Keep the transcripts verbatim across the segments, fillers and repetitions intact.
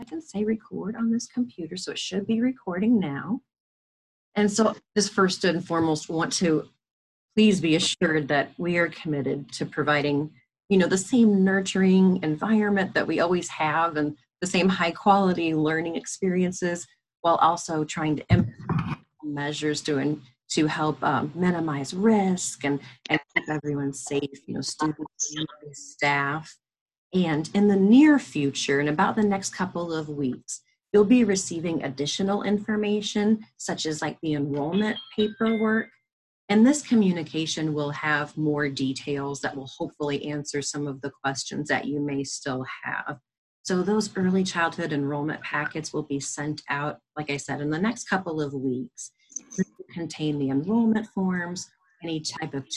ahead and say record on this computer. So it should be recording now. And so just first and foremost, want to please be assured that we are committed to providing, you know, the same nurturing environment that we always have and the same high quality learning experiences, while also trying to implement measures to, to help um, minimize risk and, and keep everyone safe, you know, students, families, staff. And in the near future, in about the next couple of weeks, you'll be receiving additional information, such as like the enrollment paperwork. And this communication will have more details that will hopefully answer some of the questions that you may still have. So those early childhood enrollment packets will be sent out, like I said, in the next couple of weeks. This will contain the enrollment forms, any type of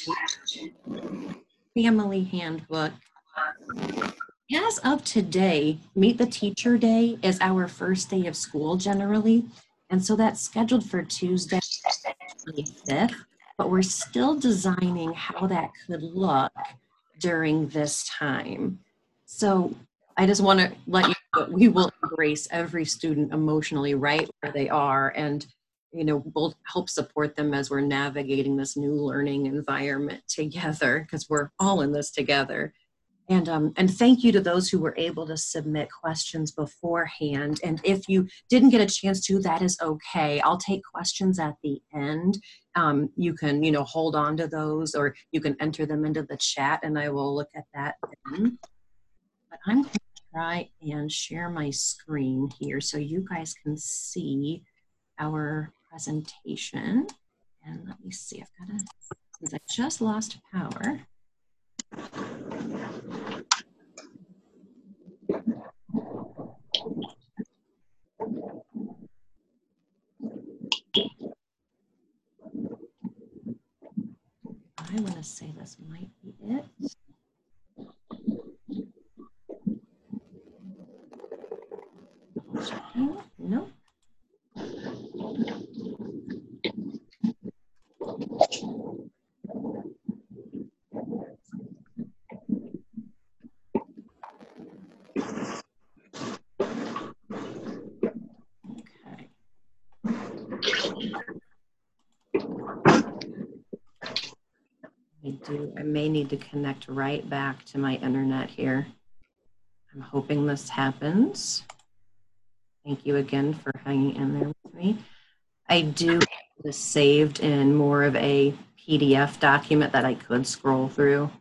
family handbook. As of today, Meet the Teacher Day is our first day of school generally. And so that's scheduled for Tuesday, twenty-fifth. But we're still designing how that could look during this time. So I just want to let you know that we will embrace every student emotionally right where they are, and you know, we'll help support them as we're navigating this new learning environment together, because we're all in this together. And, um, and thank you to those who were able to submit questions beforehand. And if you didn't get a chance to, that is okay. I'll take questions at the end. Um, you can, you know, hold on to those, or you can enter them into the chat and I will look at that then. But I'm going to try and share my screen here so you guys can see our presentation. And let me see, I've got to, since I just lost power. I want to say this might be it. Nope. I do, I may need to connect right back to my internet here. I'm hoping this happens. Thank you again for hanging in there with me. I do have this saved in more of a P D F document that I could scroll through.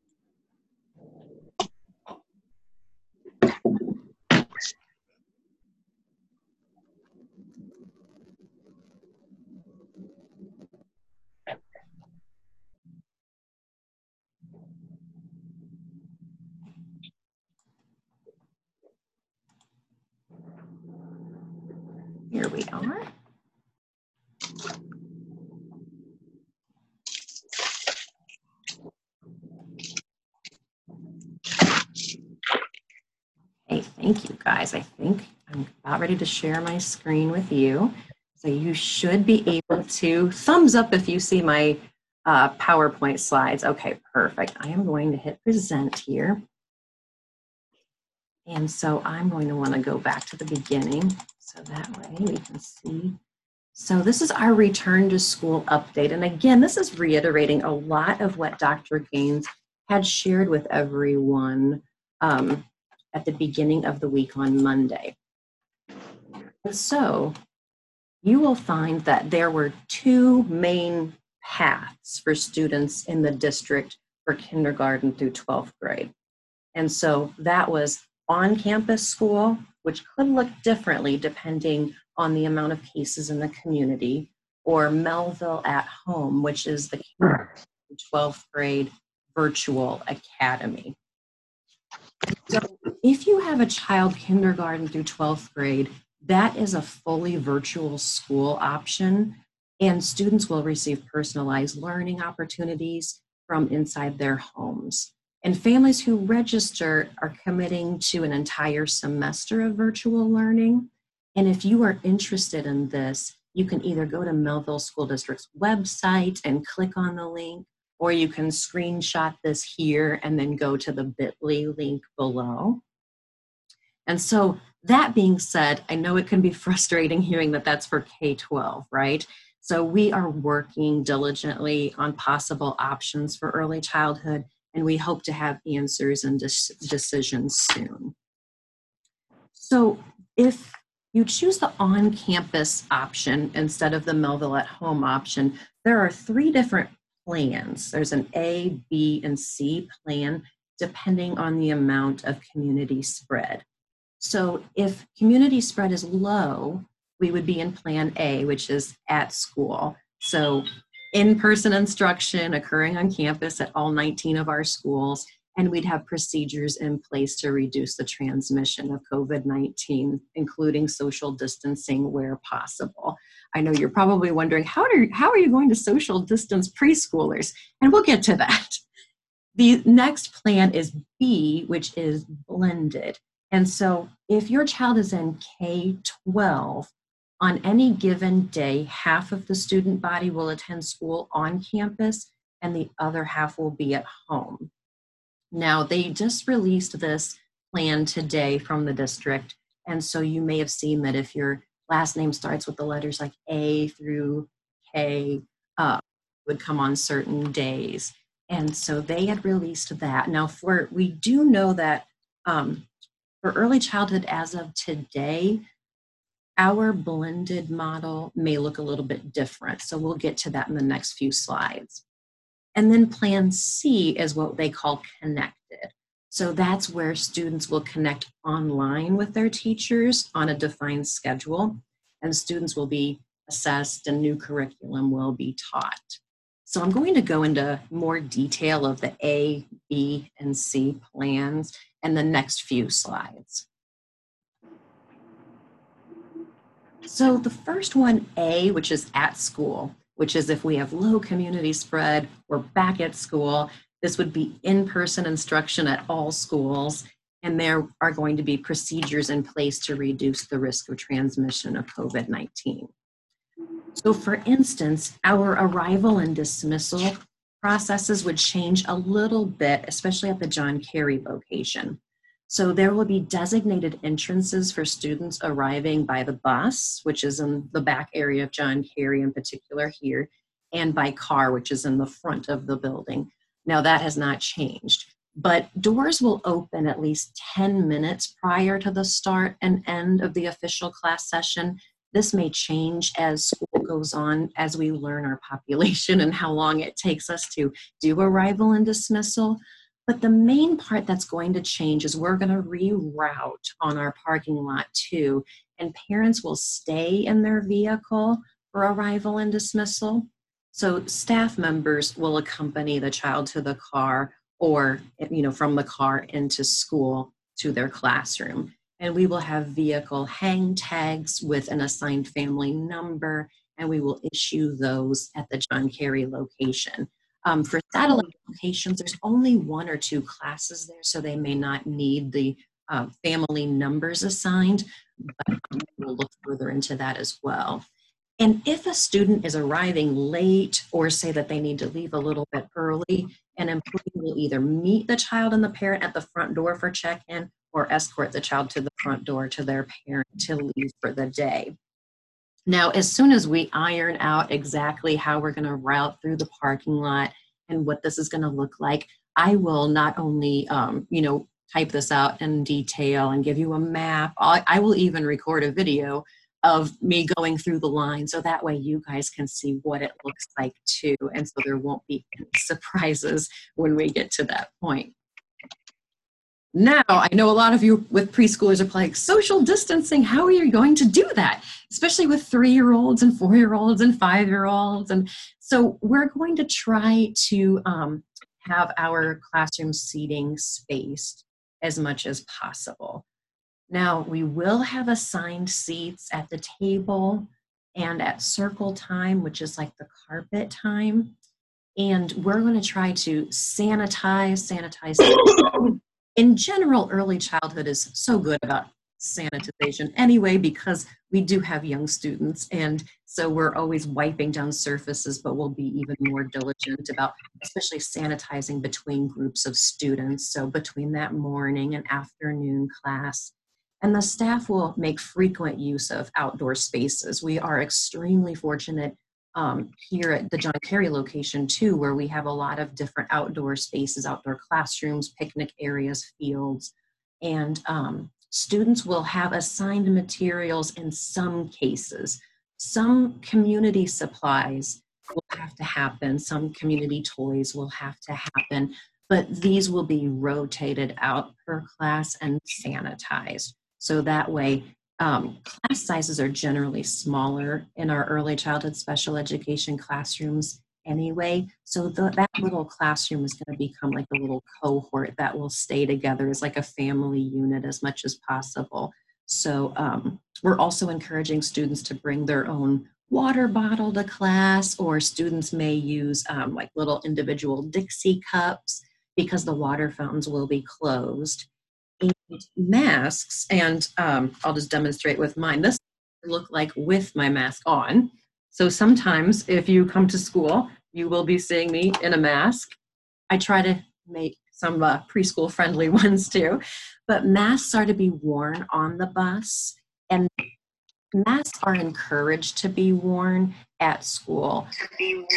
Here we are. Hey, thank you guys. I think I'm about ready to share my screen with you. So you should be able to thumbs up if you see my uh, PowerPoint slides. Okay, perfect. I am going to hit present here. And so I'm going to want to go back to the beginning so that way we can see. So this is our return to school update. And again, this is reiterating a lot of what Doctor Gaines had shared with everyone um, at the beginning of the week on Monday. And so you will find that there were two main paths for students in the district for kindergarten through twelfth grade. And so that was on-campus school, which could look differently depending on the amount of cases in the community, or Melville at home, which is the twelfth grade virtual academy. So if you have a child kindergarten through twelfth grade, that is a fully virtual school option, and students will receive personalized learning opportunities from inside their homes. And families who register are committing to an entire semester of virtual learning. And if you are interested in this, you can either go to Melville School District's website and click on the link, or you can screenshot this here and then go to the bit dot L Y link below. And so That being said, I know it can be frustrating hearing that that's for K twelve, right? So we are working diligently on possible options for early childhood, and we hope to have answers and des- decisions soon. So if you choose the on-campus option instead of the Melville at home option, there are three different plans. There's an A, B, and C plan, depending on the amount of community spread. So if community spread is low, we would be in plan A, which is at school. So in-person instruction occurring on campus at all nineteen of our schools, and we'd have procedures in place to reduce the transmission of COVID nineteen, including social distancing where possible. I know you're probably wondering, how are, how are you going to social distance preschoolers? And we'll get to that. The next plan is B, which is blended. And so if your child is in K twelve, on any given day, half of the student body will attend school on campus and the other half will be at home. Now, they just released this plan today from the district. And so you may have seen that if your last name starts with the letters like A through K, uh, would come on certain days. And so they had released that. Now, for we do know that um, for early childhood as of today, our blended model may look a little bit different. So we'll get to that in the next few slides. And then plan C is what they call connected. So that's where students will connect online with their teachers on a defined schedule, and students will be assessed and new curriculum will be taught. So I'm going to go into more detail of the A, B, and C plans in the next few slides. So the first one, A, which is at school, which is if we have low community spread, we're back at school. This would be in-person instruction at all schools, and there are going to be procedures in place to reduce the risk of transmission of COVID nineteen. So for instance, our arrival and dismissal processes would change a little bit, especially at the John Kerry location. So there will be designated entrances for students arriving by the bus, which is in the back area of John Kerry in particular here, and by car, which is in the front of the building. Now that has not changed, but doors will open at least ten minutes prior to the start and end of the official class session. This may change as school goes on, as we learn our population and how long it takes us to do arrival and dismissal. But the main part that's going to change is we're going to reroute on our parking lot too, and parents will stay in their vehicle for arrival and dismissal. So staff members will accompany the child to the car, or you know, from the car into school to their classroom. And we will have vehicle hang tags with an assigned family number, and we will issue those at the John Kerry location. Um, for satellite locations, there's only one or two classes there, so they may not need the uh, family numbers assigned, but we'll look further into that as well. And if a student is arriving late, or say that they need to leave a little bit early, an employee will either meet the child and the parent at the front door for check-in, or escort the child to the front door to their parent to leave for the day. Now, as soon as we iron out exactly how we're going to route through the parking lot and what this is going to look like, I will not only, um, you know, type this out in detail and give you a map. I, I will even record a video of me going through the line, so that way you guys can see what it looks like too, and so there won't be any surprises when we get to that point. Now, I know a lot of you with preschoolers are like, social distancing, how are you going to do that? Especially with three-year-olds and four-year-olds and five-year-olds. And so we're going to try to um, have our classroom seating spaced as much as possible. Now, we will have assigned seats at the table and at circle time, which is like the carpet time. And we're going to try to sanitize, sanitize. In general, early childhood is so good about sanitization anyway, because we do have young students. And so we're always wiping down surfaces, but we'll be even more diligent about especially sanitizing between groups of students. So between that morning and afternoon class. And the staff will make frequent use of outdoor spaces. We are extremely fortunate um, here at the John Kerry location too, where we have a lot of different outdoor spaces, outdoor classrooms, picnic areas, fields, and um, students will have assigned materials in some cases. Some community supplies will have to happen, some community toys will have to happen, but these will be rotated out per class and sanitized. So that way, um, class sizes are generally smaller in our early childhood special education classrooms anyway. So the, that little classroom is going to become like a little cohort that will stay together as like a family unit as much as possible. So um, we're also encouraging students to bring their own water bottle to class, or students may use um, like little individual Dixie cups because the water fountains will be closed. And masks, and um, I'll just demonstrate with mine. This look like with my mask on. So sometimes if you come to school, you will be seeing me in a mask. I try to make some uh, preschool friendly ones too, but masks are to be worn on the bus, and masks are encouraged to be worn at school. To be worn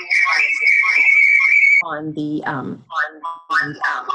on the um, on, on um,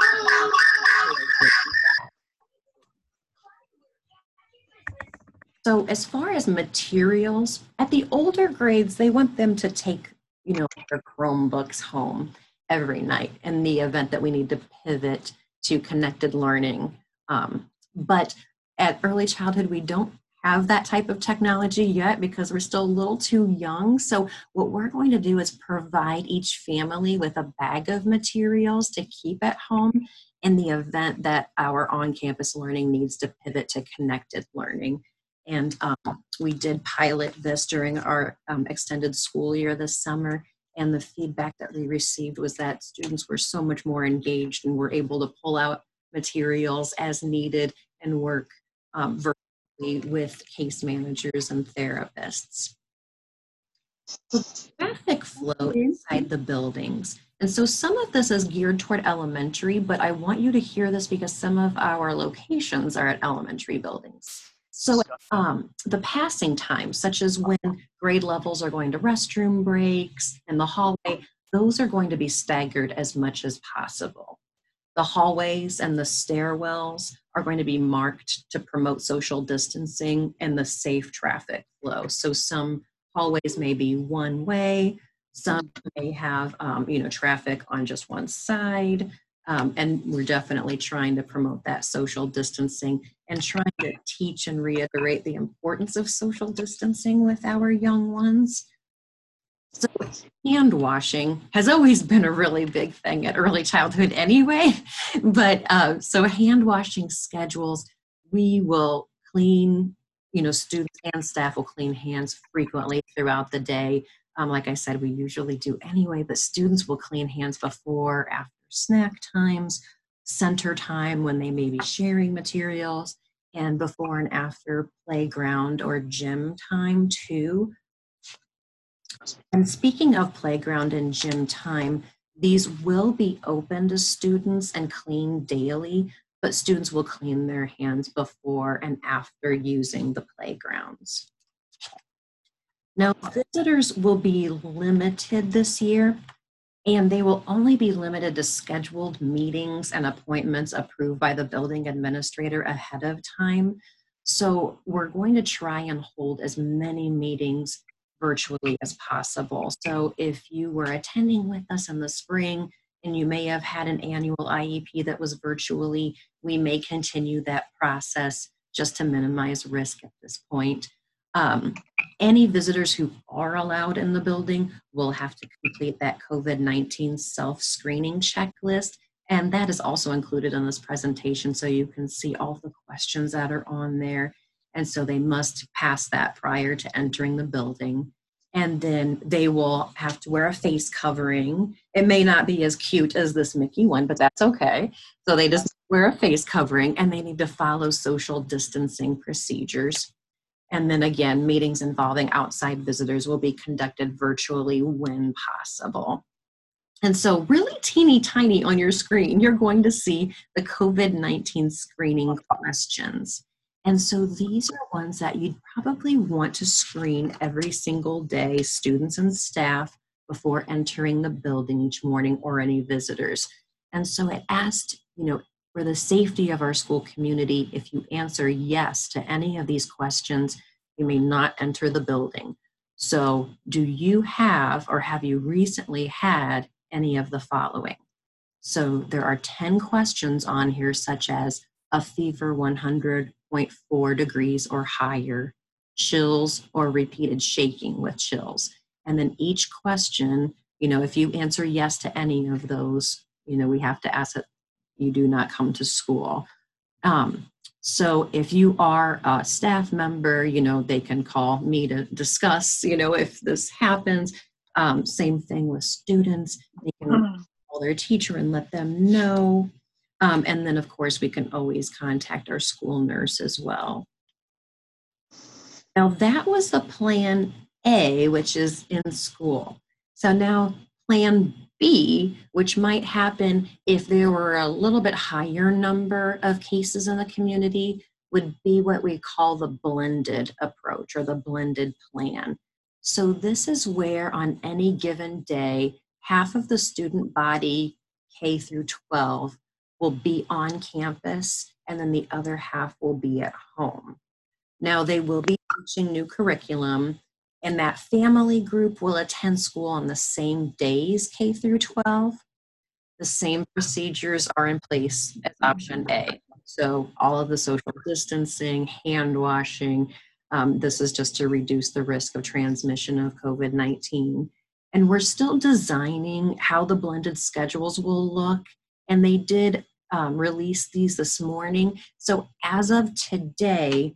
So as far as materials, at the older grades, they want them to take, you know, their Chromebooks home every night in the event that we need to pivot to connected learning. Um, but at early childhood, we don't have that type of technology yet because we're still a little too young. So what we're going to do is provide each family with a bag of materials to keep at home in the event that our on-campus learning needs to pivot to connected learning. And um, we did pilot this during our um, extended school year this summer. And the feedback that we received was that students were so much more engaged and were able to pull out materials as needed and work um, virtually with case managers and therapists. The traffic flow inside the buildings. And so some of this is geared toward elementary, but I want you to hear this because some of our locations are at elementary buildings. So um, the passing times, such as when grade levels are going to restroom breaks and the hallway, those are going to be staggered as much as possible. The hallways and the stairwells are going to be marked to promote social distancing and the safe traffic flow. So some hallways may be one way, some may have um, you know, traffic on just one side. Um, and we're definitely trying to promote that social distancing and trying to teach and reiterate the importance of social distancing with our young ones. So hand washing has always been a really big thing at early childhood anyway, but uh, so hand washing schedules, we will clean, you know, students and staff will clean hands frequently throughout the day. Um, like I said, we usually do anyway, but students will clean hands before, after snack times, center time when they may be sharing materials, and before and after playground or gym time too. And speaking of playground and gym time, these will be open to students and clean daily, but students will clean their hands before and after using the playgrounds. Now, visitors will be limited this year, and they will only be limited to scheduled meetings and appointments approved by the building administrator ahead of time. So we're going to try and hold as many meetings virtually as possible. So if you were attending with us in the spring and you may have had an annual I E P that was virtually, we may continue that process just to minimize risk at this point. Um, any visitors who are allowed in the building will have to complete that COVID nineteen self-screening checklist, and that is also included in this presentation, so you can see all the questions that are on there. And so they must pass that prior to entering the building. And then they will have to wear a face covering. It may not be as cute as this Mickey one, but that's okay. So they just wear a face covering, and they need to follow social distancing procedures. And then again, meetings involving outside visitors will be conducted virtually when possible. And so really teeny tiny on your screen, you're going to see the COVID nineteen screening questions. And so these are ones that you'd probably want to screen every single day, students and staff, before entering the building each morning or any visitors. And so it asked, you know, for the safety of our school community, if you answer yes to any of these questions, you may not enter the building. So do you have or have you recently had any of the following? So there are ten questions on here, such as a fever one hundred point four degrees or higher, chills or repeated shaking with chills. And then each question, you know, if you answer yes to any of those, you know, we have to ask that you do not come to school. Um, so if you are a staff member, you know, they can call me to discuss, you know, if this happens. Um, same thing with students. They can call their teacher and let them know. Um, and then, of course, we can always contact our school nurse as well. Now, that was the plan A, which is in school. So now plan B, which might happen if there were a little bit higher number of cases in the community, would be what we call the blended approach or the blended plan. So this is where on any given day, half of the student body, K through twelve, will be on campus, and then the other half will be at home. Now, they will be teaching new curriculum, and that family group will attend school on the same days, K through twelve. The same procedures are in place as option A. So all of the social distancing, hand washing, um, this is just to reduce the risk of transmission of COVID nineteen. And we're still designing how the blended schedules will look, and they did um, release these this morning. So as of today,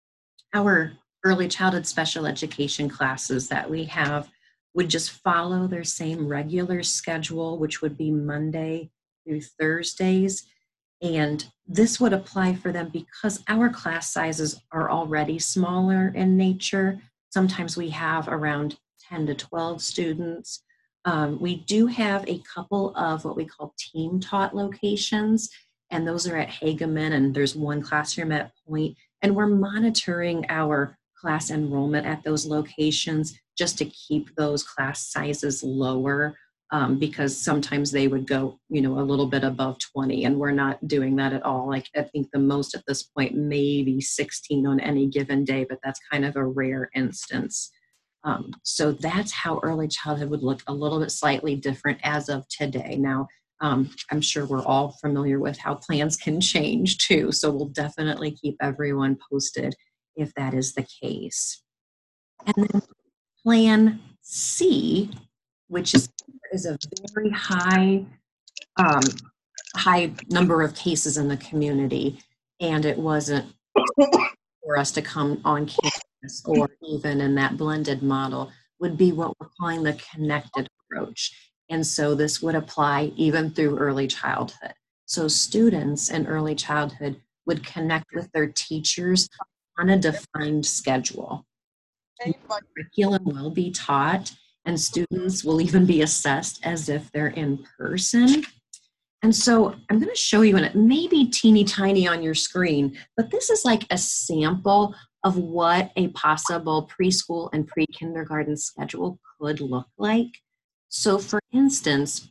our early childhood special education classes that we have would just follow their same regular schedule, which would be Monday through Thursdays. And this would apply for them because our class sizes are already smaller in nature. Sometimes we have around ten to twelve students. Um, we do have a couple of what we call team taught locations, and those are at Hageman, and there's one classroom at Point. And we're monitoring our class enrollment at those locations just to keep those class sizes lower, um, because sometimes they would go, you know, a little bit above twenty, and we're not doing that at all. Like, I think the most at this point, maybe sixteen on any given day, but that's kind of a rare instance. Um, so that's how early childhood would look a little bit slightly different as of today. Now, Um, I'm sure we're all familiar with how plans can change too, so we'll definitely keep everyone posted if that is the case. And then plan C, which is, is a very high, um, high number of cases in the community, and it wasn't for us to come on campus or even in that blended model, would be what we're calling the connected approach. And so this would apply even through early childhood. So students in early childhood would connect with their teachers on a defined schedule. Curriculum will be taught, and students will even be assessed as if they're in person. And so I'm going to show you, and it may be teeny tiny on your screen, but this is like a sample of what a possible preschool and pre-kindergarten schedule could look like. So for instance,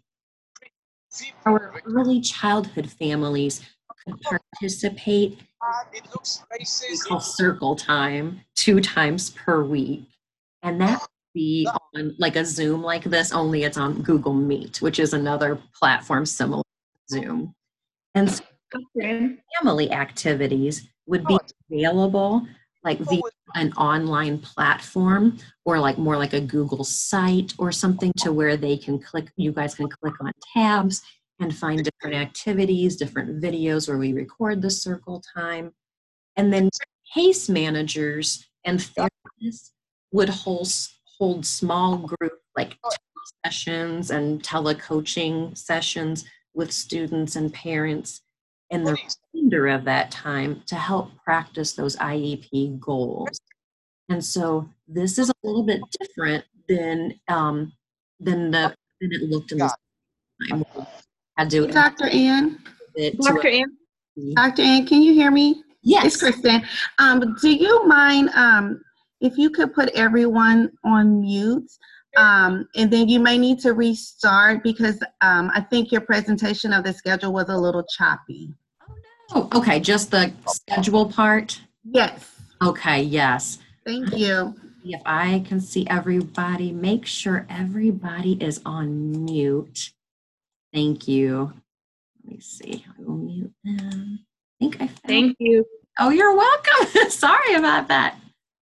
our early childhood families could participate in what we call circle time two times per week. And that would be on like a Zoom like this, only it's on Google Meet, which is another platform similar to Zoom. And so family activities would be available like via an online platform, or like more like a Google site or something, to where they can click, you guys can click on tabs and find different activities, different videos where we record the circle time. And then case managers and therapists would hold, hold small group like sessions and telecoaching sessions with students and parents in the remainder of that time to help practice those I E P goals. And so this is a little bit different than um, than the than it looked in the time. Had to Doctor Ann. it Doctor Ann. Doctor Ann, can you hear me? It's Yes. Kristen. Um, do you mind um, if you could put everyone on mute? Um, and then you may need to restart because um, I think your presentation of the schedule was a little choppy. Oh, okay, just the schedule part? Yes. Okay, yes. Thank you. If I can see everybody, make sure everybody is on mute. Thank you. Let me see. I will mute them. I think I found. Thank you. Oh, you're welcome. Sorry about that.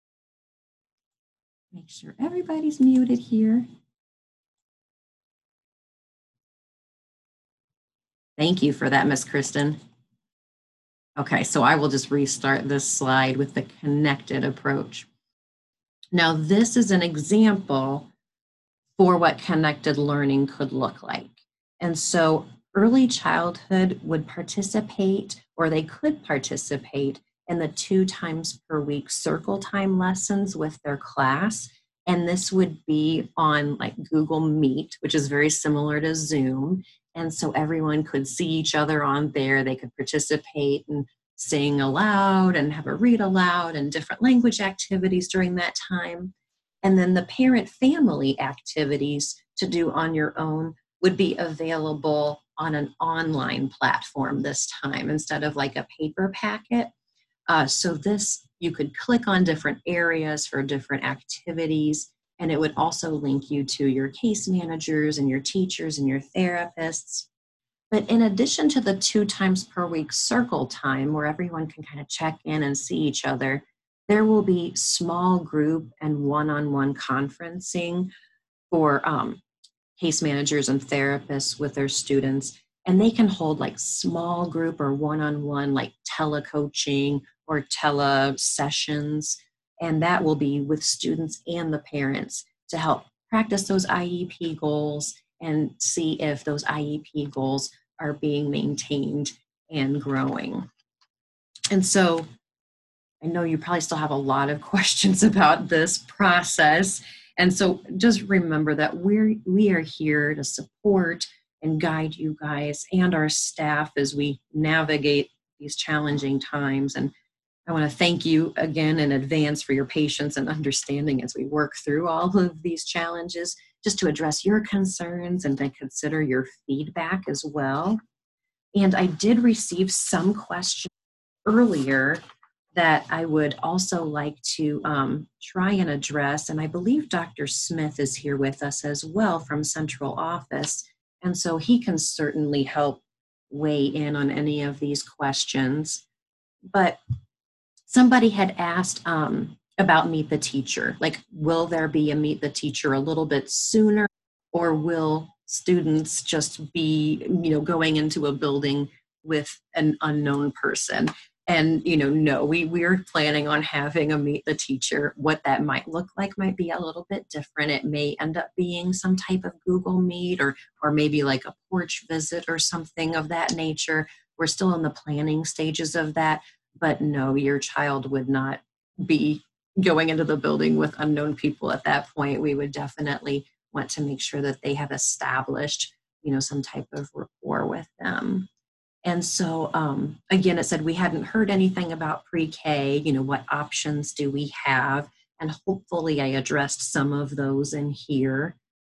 Make sure everybody's muted here. Thank you for that, Miss Kristen. Okay, so I will just restart this slide with the connected approach. Now, this is an example for what connected learning could look like. And so early childhood would participate, or they could participate in the two times per week circle time lessons with their class. And this would be on like Google Meet, which is very similar to Zoom. And so everyone could see each other on there. They could participate and sing aloud and have a read aloud and different language activities during that time. And then the parent family activities to do on your own would be available on an online platform this time instead of like a paper packet. Uh, so this, you could click on different areas for different activities, and it would also link you to your case managers and your teachers and your therapists. But in addition to the two times per week circle time where everyone can kind of check in and see each other, there will be small group and one-on-one conferencing for um, case managers and therapists with their students. And they can hold like small group or one-on-one like telecoaching or tele sessions. And that will be with students and the parents to help practice those I E P goals and see if those I E P goals are being maintained and growing. And so I know you probably still have a lot of questions about this process. And so just remember that we're, we are here to support and guide you guys and our staff as we navigate these challenging times. And I want to thank you again in advance for your patience and understanding as we work through all of these challenges, just to address your concerns and to consider your feedback as well. And I did receive some questions earlier that I would also like to um, try and address. And I believe Doctor Smith is here with us as well from central office. And so he can certainly help weigh in on any of these questions. But somebody had asked um, about Meet the Teacher. Like, will there be a Meet the Teacher a little bit sooner, or will students just be, you know, going into a building with an unknown person? And, you know, no, we, we're planning on having a Meet the Teacher. What that might look like might be a little bit different. It may end up being some type of Google Meet, or, or maybe like a porch visit or something of that nature. We're still in the planning stages of that. But no, your child would not be going into the building with unknown people at that point. We would definitely want to make sure that they have established, you know, some type of rapport with them. And so, um, again, it said we hadn't heard anything about pre-K, you know, what options do we have? And hopefully I addressed some of those in here.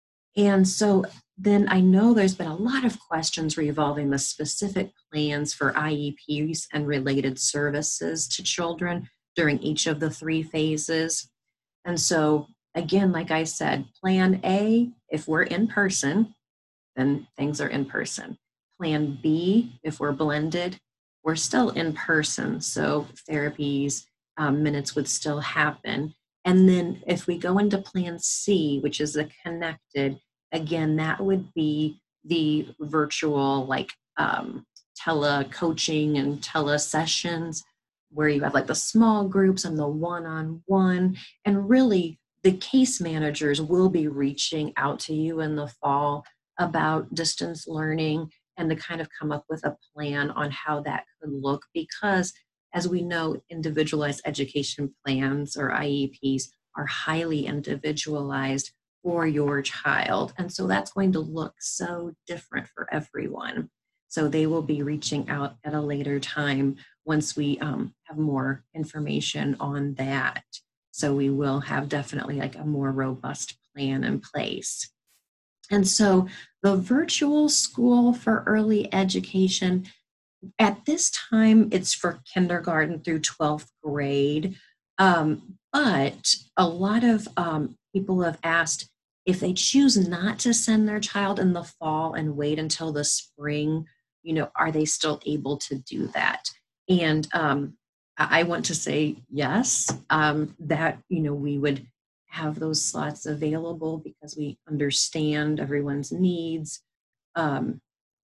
And so then I know there's been a lot of questions revolving the specific plans for I E Ps and related services to children during each of the three phases. And so again, like I said, plan A, if we're in person, then things are in person. Plan B, if we're blended, we're still in person. So therapies, um, minutes would still happen. And then if we go into plan C, which is the connected, again, that would be the virtual, like um, tele coaching and tele sessions where you have like the small groups and the one-on-one. And really the case managers will be reaching out to you in the fall about distance learning and to kind of come up with a plan on how that could look, because as we know, individualized education plans or I E Ps are highly individualized for your child. And so that's going to look so different for everyone. So they will be reaching out at a later time once we um, have more information on that. So we will have definitely like a more robust plan in place. And so the virtual school for early education, at this time, it's for kindergarten through twelfth grade. Um, but a lot of um, people have asked if they choose not to send their child in the fall and wait until the spring, you know, are they still able to do that? And um, I I want to say yes, um, that, you know, we would have those slots available because we understand everyone's needs. Um,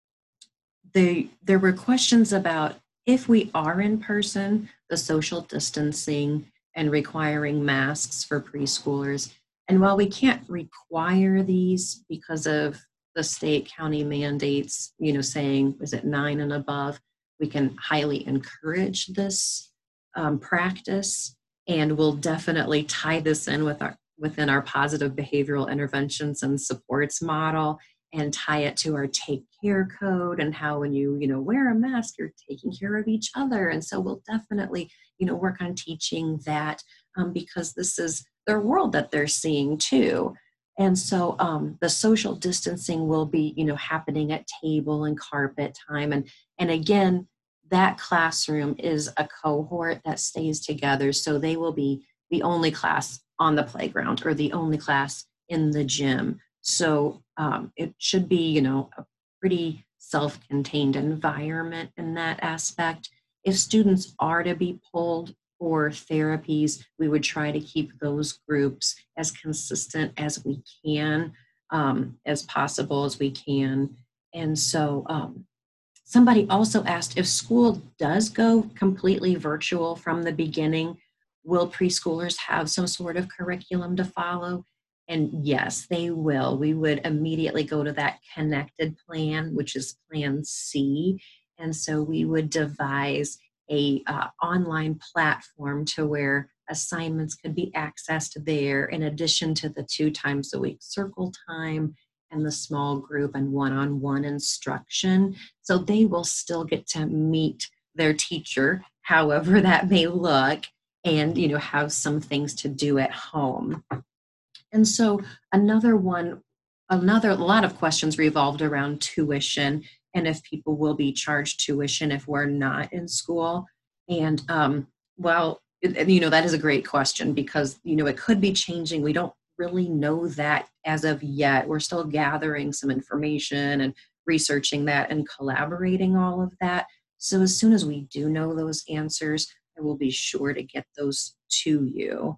they, there were questions about if we are in person, the social distancing and requiring masks for preschoolers. And while we can't require these because of the state county mandates, you know, saying, is it nine and above, we can highly encourage this um, practice, and we'll definitely tie this in with our within our positive behavioral interventions and supports model, and tie it to our take care code and how when you, you know, wear a mask, you're taking care of each other. And so we'll definitely, you know, work on teaching that um, because this is their world that they're seeing too. And so um, the social distancing will be, you know, happening at table and carpet time. And, and again, that classroom is a cohort that stays together. So they will be the only class on the playground or the only class in the gym. So um, it should be, you know, a pretty self-contained environment in that aspect. If students are to be pulled for therapies, we would try to keep those groups as consistent as we can, um, as possible as we can. And so um, somebody also asked if school does go completely virtual from the beginning, will preschoolers have some sort of curriculum to follow? And yes, they will. We would immediately go to that connected plan, which is Plan C. And so we would devise a uh, online platform to where assignments could be accessed there in addition to the two times a week circle time and the small group and one-on-one instruction. So they will still get to meet their teacher, however that may look, and, you know, have some things to do at home. And so another one, another, a lot of questions revolved around tuition and if people will be charged tuition if we're not in school. And um, well, it, you know, that is a great question because, you know, it could be changing. We don't really know that as of yet. We're still gathering some information and researching that and collaborating all of that. So as soon as we do know those answers, I will be sure to get those to you.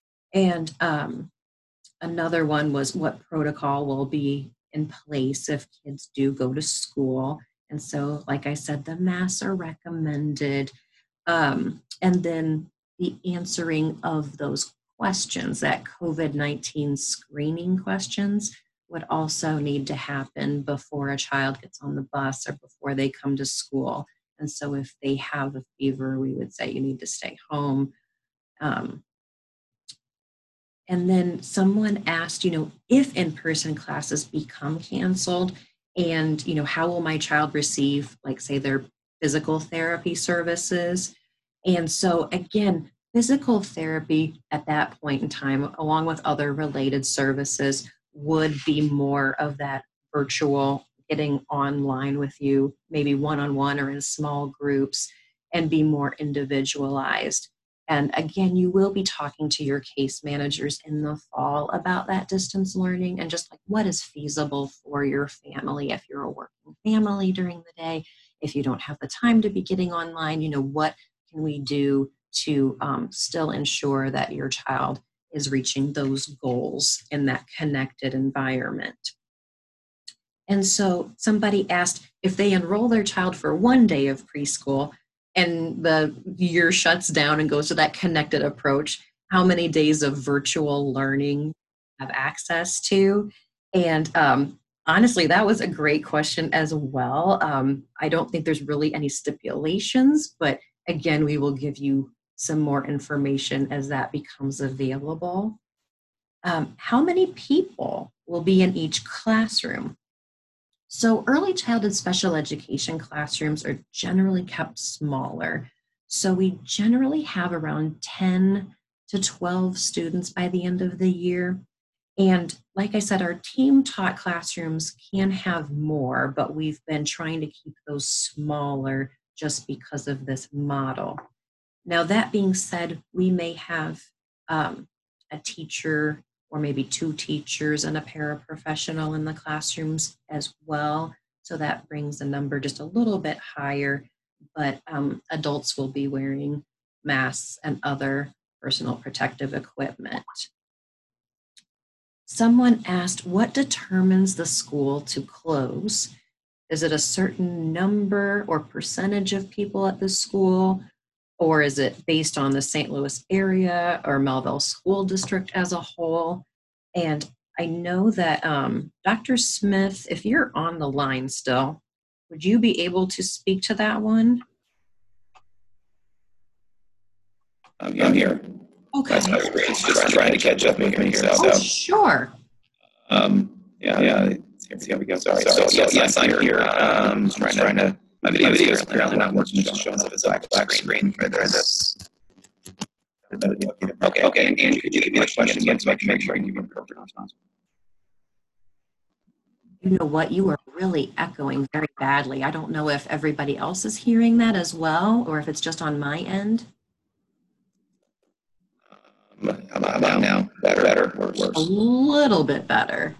And um, another one was what protocol will be in place if kids do go to school. And so, like I said, the masks are recommended. Um, and then the answering of those questions, that COVID nineteen screening questions, would also need to happen before a child gets on the bus or before they come to school. And so if they have a fever, we would say you need to stay home. Um, and then someone asked, you know, if in-person classes become canceled and, you know, how will my child receive, like, say, their physical therapy services? And so again, physical therapy at that point in time, along with other related services, would be more of that virtual, getting online with you, maybe one-on-one or in small groups, and be more individualized. And again, you will be talking to your case managers in the fall about that distance learning and just like what is feasible for your family. If you're a working family during the day, if you don't have the time to be getting online, you know, what can we do to um, still ensure that your child is reaching those goals in that connected environment? And so somebody asked if they enroll their child for one day of preschool and the year shuts down and goes to that connected approach, how many days of virtual learning have access to? And um, honestly, that was a great question as well. Um, I don't think there's really any stipulations, but again, we will give you some more information as that becomes available. Um, how many people will be in each classroom? So early childhood special education classrooms are generally kept smaller. So we generally have around ten to twelve students by the end of the year. And like I said, our team taught classrooms can have more, but we've been trying to keep those smaller just because of this model. Now, that being said, we may have um, a teacher or maybe two teachers and a paraprofessional in the classrooms as well. So that brings the number just a little bit higher, but um, adults will be wearing masks and other personal protective equipment. Someone asked, what determines the school to close? Is it a certain number or percentage of people at the school? Or is it based on the Saint Louis area or Melville School District as a whole? And I know that um, Doctor Smith, if you're on the line still, would you be able to speak to that one? I'm, I'm here. Okay. My screen's just trying to catch up with me here. Oh, So, sure. um, yeah, yeah. Here we go. Sorry. So, yes, yes, I'm here. Um, just trying, trying to. My video is apparently not working. It's showing up as a black, black screen for this. Okay, okay. And Andy, could you give me the question again so I can make sure I can give you an appropriate response? You know what? You are really echoing very badly. I don't know if everybody else is hearing that as well, or if it's just on my end. Um, how about now? now? Better, better, worse. A little bit better.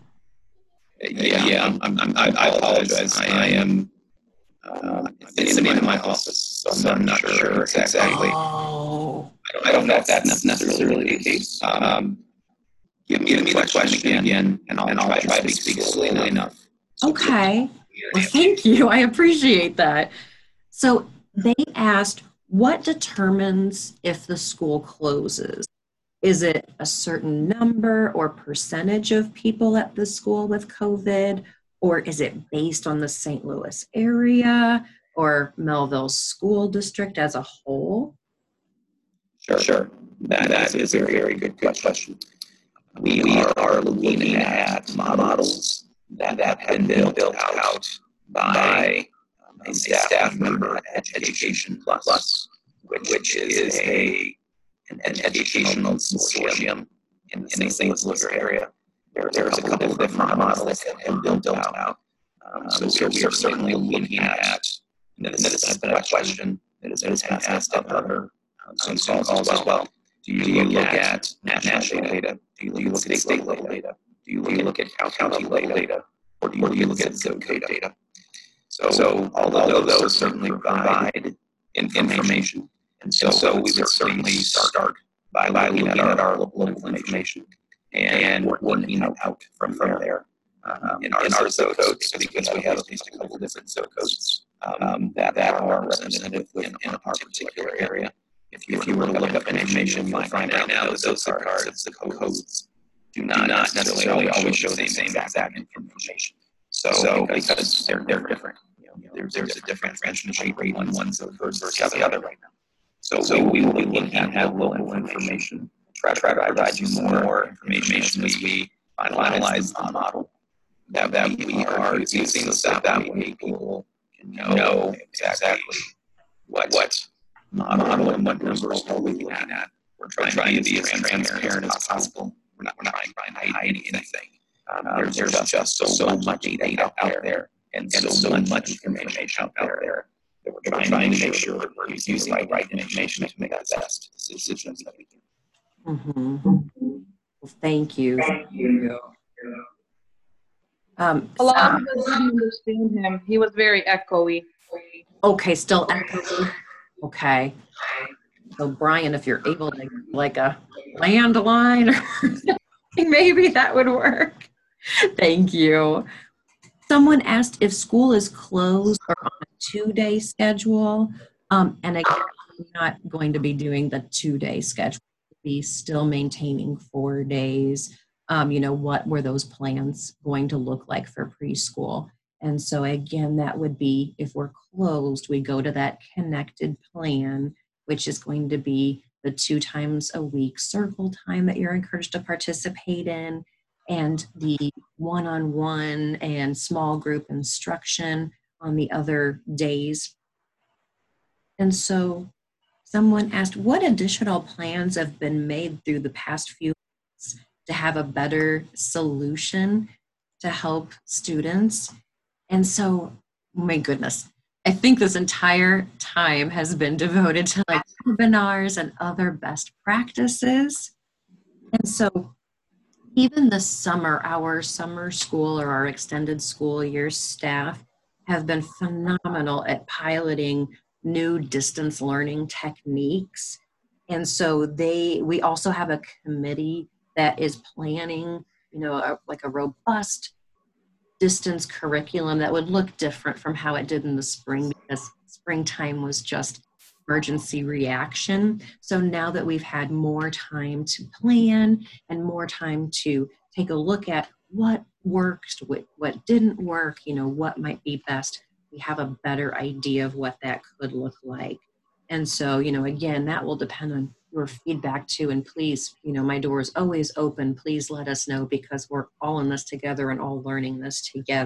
Yeah, yeah. I'm, I'm, I'm, I apologize. I am uh, in, in, in my office, so I'm not sure exactly. Oh. I don't, I don't know if that's necessarily the case. Um, give me, give me the question again, and I'll, and I'll try to speak slowly enough. Okay. Well, thank you. I appreciate that. So they asked, what determines if the school closes? Is it a certain number or percentage of people at the school with COVID? Or is it based on the Saint Louis area or Melville School District as a whole? Sure, sure. That, that is a very, very good question. We are looking at models that have been built out by a staff member at Education Plus, which is a an educational consortium in the Saint Louis area. There's a couple of different models that have been built out. Um, so we are certainly looking at, and this has been a question that has been asked of other Zoom calls as well. Do you look at national data? Do you look at state level data? Do you look at county level data? Or do you look at zip code data? So, so although those certainly provide information, and so, so we would certainly start by looking at our, our local information and working out from, from there. Um, in our, in our zip codes, because we have at least a couple different zip codes um, that, that are representative in, in a particular area. If you, if you were to look up information, you'll find out now that those zip cards, the codes, do not, not necessarily always show the same exact information. So, so because, because they're, they're different. You know, there's, there's a different transmission rate on one zip code versus the other right now. So, so we will be looking at local information, try to provide you more information as we finalize the model that, that we are using, so that way people can know exactly what, what model and what numbers we're looking at. We're trying, trying to be as transparent as possible. We're not, we're not trying to hide anything. Um, there's, there's just so, so much data out there and, and so much information out there that we're trying, trying to make sure that we're using the right information to make the best decisions that we can. Mm-hmm. Well, thank you. Thank you. Um, A lot of us didn't understand him. He was very echoey. Okay, still echoing. Okay. So Brian, if you're able to like a landline or something, maybe that would work. Thank you. Someone asked if school is closed or on a two-day schedule. Um, and again, I'm not going to be doing the two-day schedule. We'll be still maintaining four days. Um, you know, what were those plans going to look like for preschool? And so again, that would be, if we're closed, we go to that connected plan, which is going to be the two times a week circle time that you're encouraged to participate in. and the one-on-one and small group instruction on the other days. And so someone asked, what additional plans have been made through the past few months to have a better solution to help students? And so, my goodness, I think this entire time has been devoted to like webinars and other best practices. And so even this summer, our summer school or our extended school year staff have been phenomenal at piloting new distance learning techniques. And so they, we also have a committee that is planning, you know, a, like a robust distance curriculum that would look different from how it did in the spring, because springtime was just emergency reaction. So now that we've had more time to plan and more time to take a look at what worked, what, what didn't work, you know, what might be best, we have a better idea of what that could look like. And so, you know, again, that will depend on your feedback too. And please, you know, my door is always open. Please let us know, because we're all in this together and all learning this together.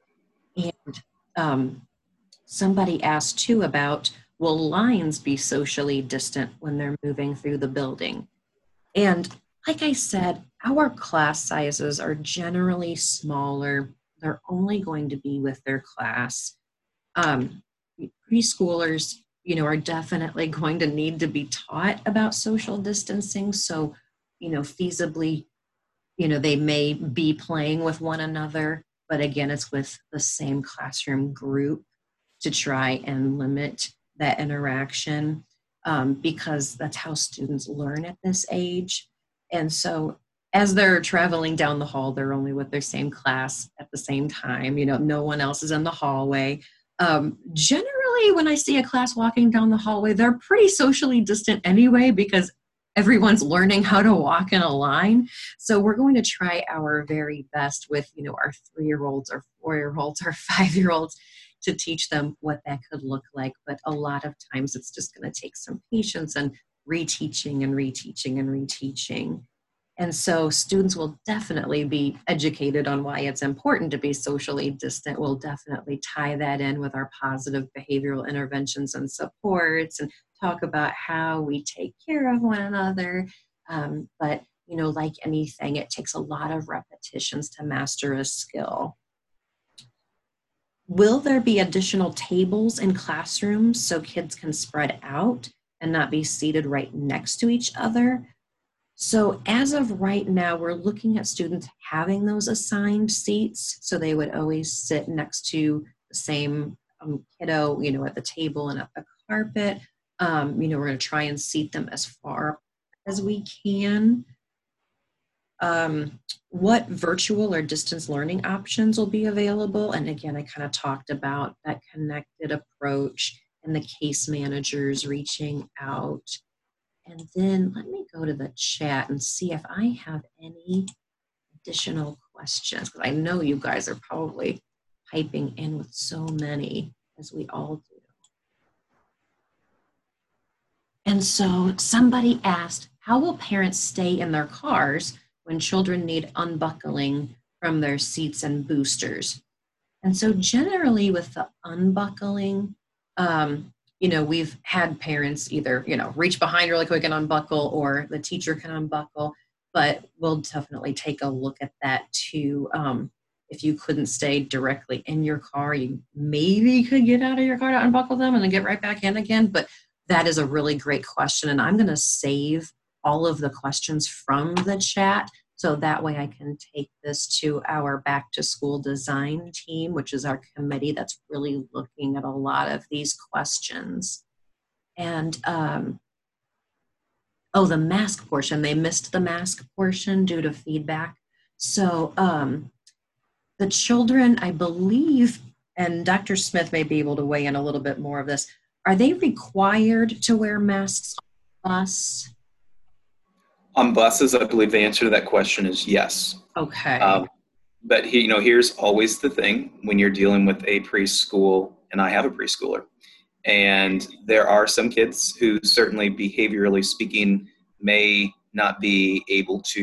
And um, somebody asked too about, will lines be socially distant when they're moving through the building? And like I said, our class sizes are generally smaller. They're only going to be with their class. Um, preschoolers, you know, are definitely going to need to be taught about social distancing. So, you know, feasibly, you know, they may be playing with one another, but again, it's with the same classroom group to try and limit that interaction, um, because that's how students learn at this age. And so as they're traveling down the hall, they're only with their same class at the same time. You know, no one else is in the hallway. Um, generally, when I see a class walking down the hallway, they're pretty socially distant anyway, because everyone's learning how to walk in a line. So we're going to try our very best with, you know, our three-year-olds, our four-year-olds, our five-year-olds, to teach them what that could look like. But a lot of times it's just going to take some patience and reteaching and reteaching and reteaching. And so students will definitely be educated on why it's important to be socially distant. We'll definitely tie that in with our positive behavioral interventions and supports, and talk about how we take care of one another. Um, but, you know, like anything, it takes a lot of repetitions to master a skill. Will there be additional tables in classrooms so kids can spread out and not be seated right next to each other? So as of right now, we're looking at students having those assigned seats, so they would always sit next to the same um, kiddo, you know, at the table and at the carpet. Um, you know, we're going to try and seat them as far as we can. Um, what virtual or distance learning options will be available? And again, I kind of talked about that connected approach and the case managers reaching out. And then let me go to the chat and see if I have any additional questions, because I know you guys are probably piping in with so many, as we all do. And so somebody asked, how will parents stay in their cars when children need unbuckling from their seats and boosters? And so generally with the unbuckling, um, you know, we've had parents either, you know, reach behind really quick and unbuckle, or the teacher can unbuckle, but we'll definitely take a look at that too. Um, if you couldn't stay directly in your car, you maybe could get out of your car to unbuckle them and then get right back in again. But that is a really great question. And I'm going to save all of the questions from the chat, so that way I can take this to our back to school design team, which is our committee that's really looking at a lot of these questions. And, um, oh, the mask portion, they missed the mask portion due to feedback. So um, the children, I believe, and Doctor Smith may be able to weigh in a little bit more of this, are they required to wear masks on the bus? On buses, I believe the answer to that question is yes. Okay. Um, but he, you know, here's always the thing when you're dealing with a preschool, and I have a preschooler, and there are some kids who certainly behaviorally speaking may not be able to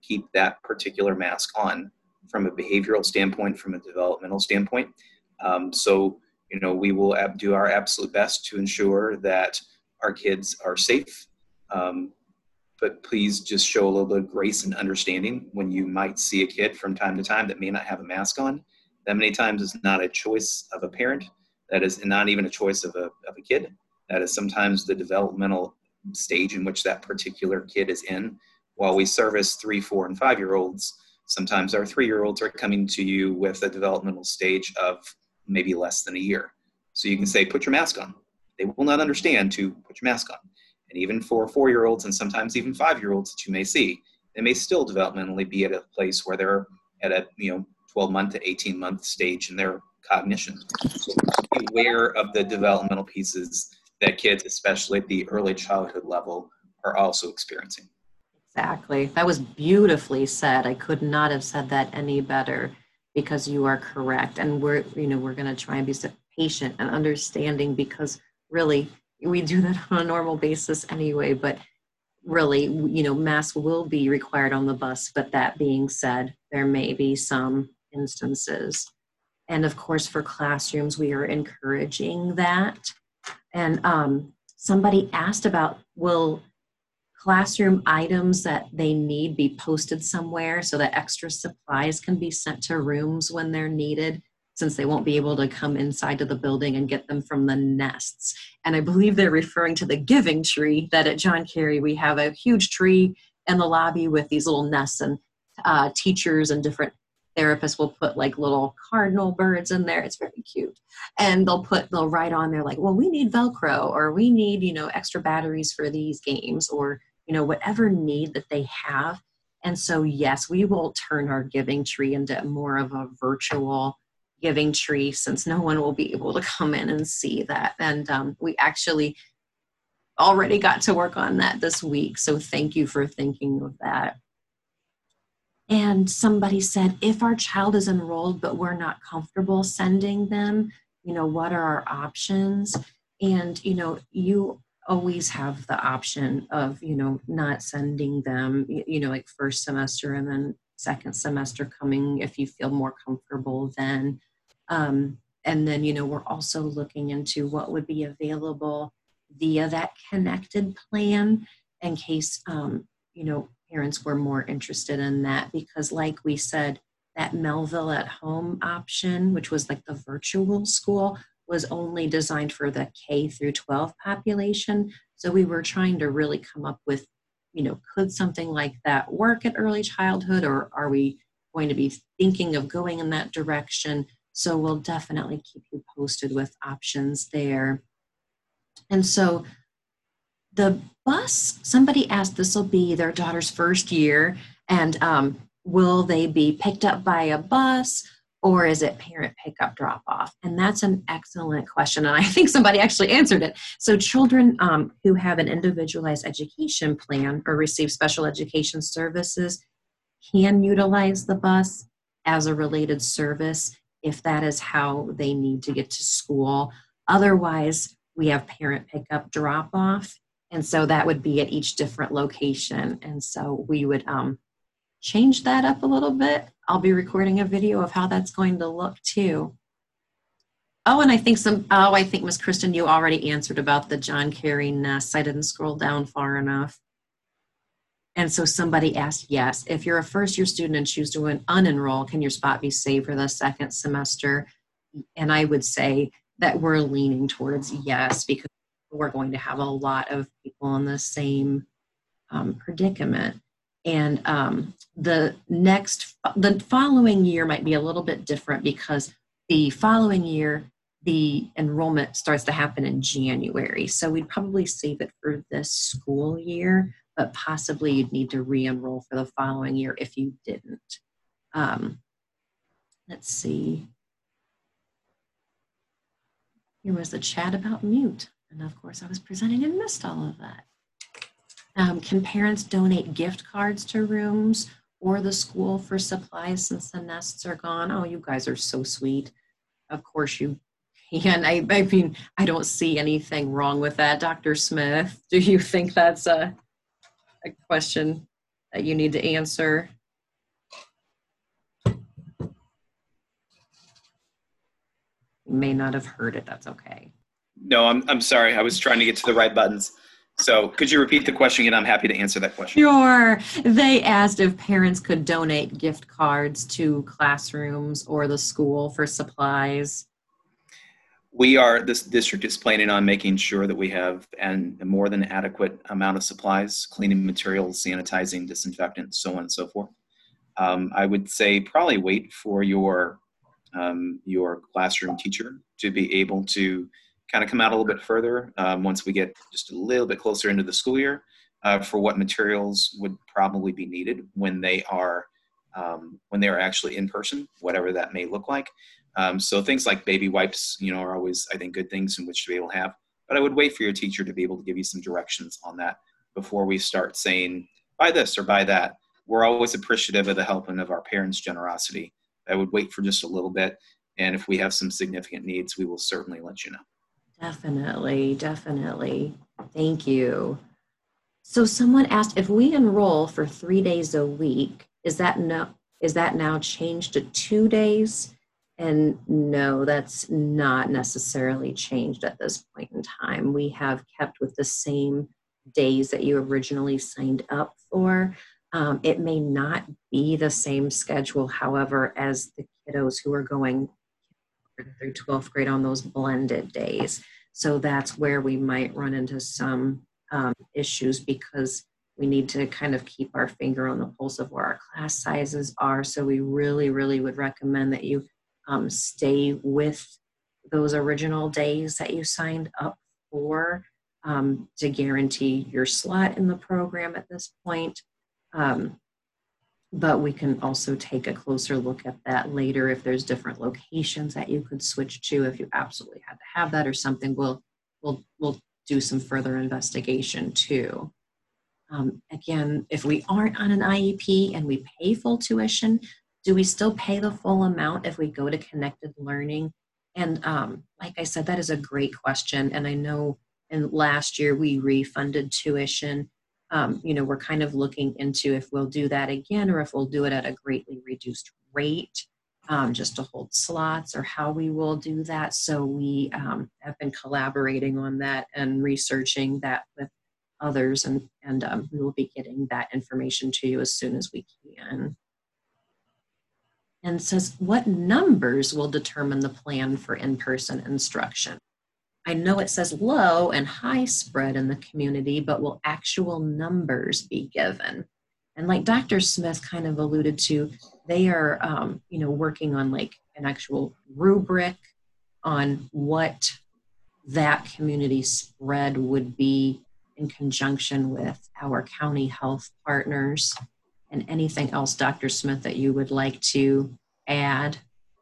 keep that particular mask on from a behavioral standpoint, from a developmental standpoint. Um, so, you know, we will ab- do our absolute best to ensure that our kids are safe. Um, but please just show a little bit of grace and understanding when you might see a kid from time to time that may not have a mask on. That many times is not a choice of a parent. That is not even a choice of a, of a kid. That is sometimes the developmental stage in which that particular kid is in. While we service three, four, and five-year-olds, sometimes our three-year-olds are coming to you with a developmental stage of maybe less than a year. So you can say, put your mask on. They will not understand to put your mask on. And even for four-year-olds and sometimes even five-year-olds that you may see, they may still developmentally be at a place where they're at a, you know, twelve-month to eighteen-month stage in their cognition. So be aware of the developmental pieces that kids, especially at the early childhood level, are also experiencing. Exactly. That was beautifully said. I could not have said that any better, because you are correct. And we're, you know, we're going to try and be so patient and understanding, because really we do that on a normal basis anyway, but really, you know, masks will be required on the bus. But that being said, there may be some instances. And of course, for classrooms, we are encouraging that. And um, somebody asked about, will classroom items that they need be posted somewhere so that extra supplies can be sent to rooms when they're needed, since they won't be able to come inside to the building and get them from the nests. And I believe they're referring to the giving tree, that at John Kerry, we have a huge tree in the lobby with these little nests, and uh, teachers and different therapists will put like little cardinal birds in there. It's very cute. And they'll put, they'll write on there like, well, we need Velcro, or we need, you know, extra batteries for these games, or, you know, whatever need that they have. And so, yes, we will turn our giving tree into more of a virtual giving tree, since no one will be able to come in and see that. And um, we actually already got to work on that this week. So thank you for thinking of that. And somebody said, if our child is enrolled, but we're not comfortable sending them, you know, what are our options? And, you know, you always have the option of, you know, not sending them, you know, like first semester and then second semester coming if you feel more comfortable then. Um, and then, you know, we're also looking into what would be available via that connected plan in case, um, you know, parents were more interested in that, because like we said, that Melville at home option, which was like the virtual school, was only designed for the K through twelve population. So we were trying to really come up with, you know, could something like that work at early childhood, or are we going to be thinking of going in that direction? So we'll definitely keep you posted with options there. And so the bus, somebody asked, this will be their daughter's first year, and um, will they be picked up by a bus, or is it parent pickup drop off? And that's an excellent question. And I think somebody actually answered it. So children um, who have an individualized education plan or receive special education services can utilize the bus as a related service if that is how they need to get to school. Otherwise, we have parent pickup drop off. And so that would be at each different location. And so we would um, change that up a little bit. I'll be recording a video of how that's going to look too. Oh, and I think some, oh, I think Miz Kristen, you already answered about the John Kerry nests. I didn't scroll down far enough. And so somebody asked, yes, if you're a first year student and choose to unenroll, can your spot be saved for the second semester? And I would say that we're leaning towards yes, because we're going to have a lot of people in the same um, predicament. And um, the next, the following year might be a little bit different, because the following year, the enrollment starts to happen in January. So we'd probably save it for this school year, but possibly you'd need to re-enroll for the following year if you didn't. Um, let's see. Here was the chat about mute. And of course I was presenting and missed all of that. Um, can parents donate gift cards to rooms or the school for supplies since the nests are gone? Oh, you guys are so sweet. Of course you can. I, I mean, I don't see anything wrong with that. Doctor Smith, do you think that's a, a question that you need to answer? You may not have heard it. That's okay. No, I'm, I'm sorry. I was trying to get to the right buttons. So could you repeat the question, and I'm happy to answer that question. Sure. They asked if parents could donate gift cards to classrooms or the school for supplies. We are, this district is planning on making sure that we have an, a more than adequate amount of supplies, cleaning materials, sanitizing, disinfectant, so on and so forth. Um, I would say probably wait for your, um, your classroom teacher to be able to kind of come out a little bit further um, once we get just a little bit closer into the school year uh, for what materials would probably be needed when they are um, when they are actually in person, whatever that may look like. Um, so things like baby wipes, you know, are always, I think, good things in which to be able to have. But I would wait for your teacher to be able to give you some directions on that before we start saying, buy this or buy that. We're always appreciative of the help and of our parents' generosity. I would wait for just a little bit. And if we have some significant needs, we will certainly let you know. Definitely, definitely. Thank you. So someone asked if we enroll for three days a week, is that no, is that now changed to two days? And no, that's not necessarily changed at this point in time. We have kept with the same days that you originally signed up for. Um, it may not be the same schedule, however, as the kiddos who are going through twelfth grade on those blended days. So that's where we might run into some um, issues because we need to kind of keep our finger on the pulse of where our class sizes are. So we really, really would recommend that you um, stay with those original days that you signed up for um, to guarantee your slot in the program at this point. Um, But we can also take a closer look at that later if there's different locations that you could switch to. If you absolutely had to have that or something, we'll we'll we'll do some further investigation too. Um, again, if we aren't on an I E P and we pay full tuition, do we still pay the full amount if we go to Connected Learning? And um, like I said, that is a great question. And I know in last year we refunded tuition. Um, you know, we're kind of looking into if we'll do that again or if we'll do it at a greatly reduced rate um, just to hold slots or how we will do that. So we um, have been collaborating on that and researching that with others, and, and um, we will be getting that information to you as soon as we can. And it says, what numbers will determine the plan for in-person instruction? I know it says low and high spread in the community, but will actual numbers be given? And like Doctor Smith kind of alluded to, they are, um, you know, working on like an actual rubric on what that community spread would be in conjunction with our county health partners. And anything else, Doctor Smith, that you would like to add?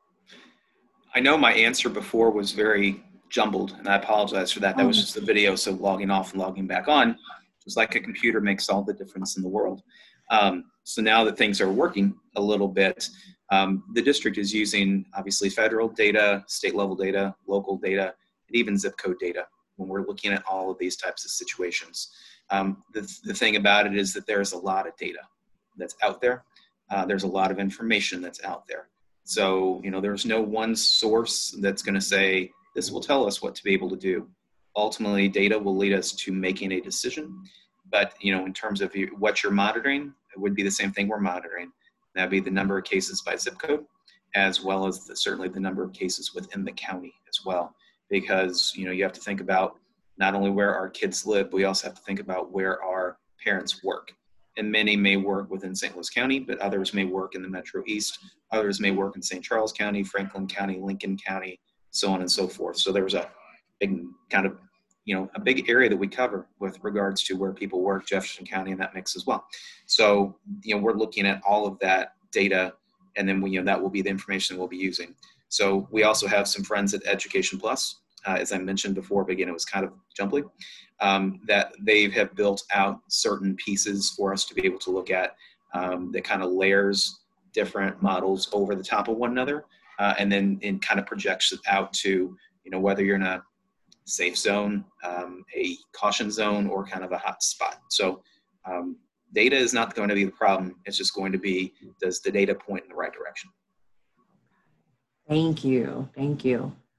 I know my answer before was very jumbled, and I apologize for that. That was just the video, so logging off and logging back on, just like a computer, makes all the difference in the world. Um, so now that things are working a little bit, um, the district is using obviously federal data, state level data, local data, and even zip code data when we're looking at all of these types of situations. Um, the, the thing about it is that there's a lot of data that's out there. Uh, there's a lot of information that's out there. So, you know, there's no one source that's going to say, this will tell us what to be able to do. Ultimately, data will lead us to making a decision. But, you know, in terms of you, what you're monitoring, it would be the same thing we're monitoring. That'd be the number of cases by zip code, as well as the, certainly the number of cases within the county as well. Because, you know, you have to think about not only where our kids live, but we also have to think about where our parents work. And many may work within Saint Louis County, but others may work in the Metro East. Others may work in Saint Charles County, Franklin County, Lincoln County, so on and so forth. So there's a big kind of, you know, a big area that we cover with regards to where people work, Jefferson County in that mix as well. So, you know, we're looking at all of that data, and then we, you know, that will be the information we'll be using. So we also have some friends at Education Plus, uh, as I mentioned before, but again, it was kind of jumbly, um, that they have built out certain pieces for us to be able to look at um, that kind of layers different models over the top of one another. Uh, and then it kind of projects it out to, you know, whether you're in a safe zone, um, a caution zone, or kind of a hot spot. So um, data is not going to be the problem. It's just going to be, does the data point in the right direction? Thank you. Thank you.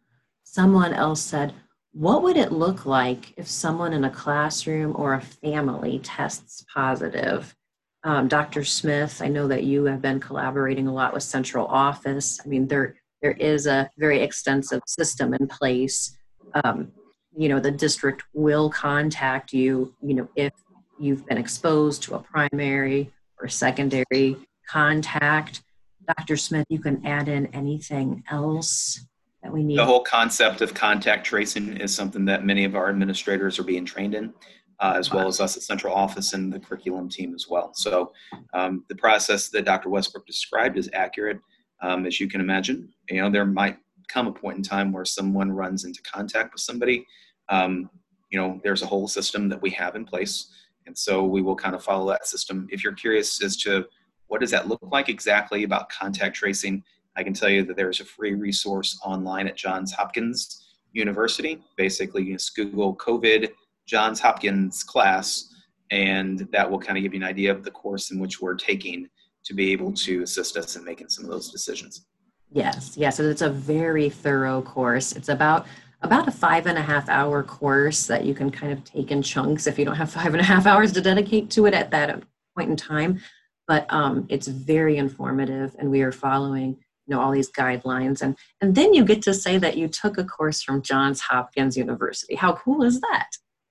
Someone else said, what would it look like if someone in a classroom or a family tests positive? Um, Doctor Smith, I know that you have been collaborating a lot with central office. I mean, there there is a very extensive system in place. Um, you know, the district will contact you, you know, if you've been exposed to a primary or secondary contact. Doctor Smith, you can add in anything else that we need. The whole concept of contact tracing is something that many of our administrators are being trained in, uh, as well as us at central office and the curriculum team as well. So um, the process that Doctor Westbrook described is accurate. Um, as you can imagine, you know, there might come a point in time where someone runs into contact with somebody. Um, you know, there's a whole system that we have in place. And so we will kind of follow that system. If you're curious as to what does that look like exactly about contact tracing, I can tell you that there's a free resource online at Johns Hopkins University. Basically, you just Google COVID Johns Hopkins class, and that will kind of give you an idea of the course in which we're taking to be able to assist us in making some of those decisions. Yes, yes, it's a very thorough course. It's about about a five and a half hour course that you can kind of take in chunks if you don't have five and a half hours to dedicate to it at that point in time. But um, it's very informative, and we are following, you know, all these guidelines. And, and then you get to say that you took a course from Johns Hopkins University. How cool is that?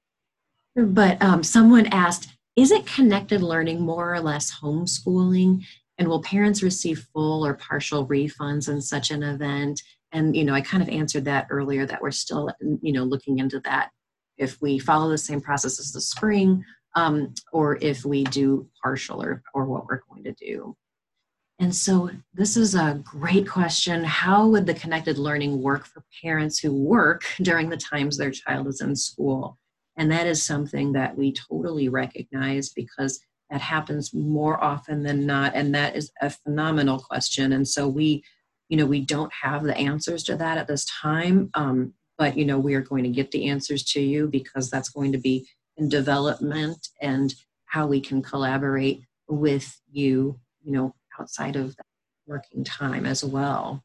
But um, someone asked, is it connected learning more or less homeschooling? And will parents receive full or partial refunds in such an event? And, you know, I kind of answered that earlier, that we're still, you know, looking into that. If we follow the same process as the spring, um, or if we do partial, or, or what we're going to do. And so this is a great question. How would the connected learning work for parents who work during the times their child is in school? And that is something that we totally recognize, because that happens more often than not. And that is a phenomenal question. And so we, you know, we don't have the answers to that at this time. Um, but, you know, we are going to get the answers to you, because that's going to be in development, and how we can collaborate with you, you know, outside of that working time as well.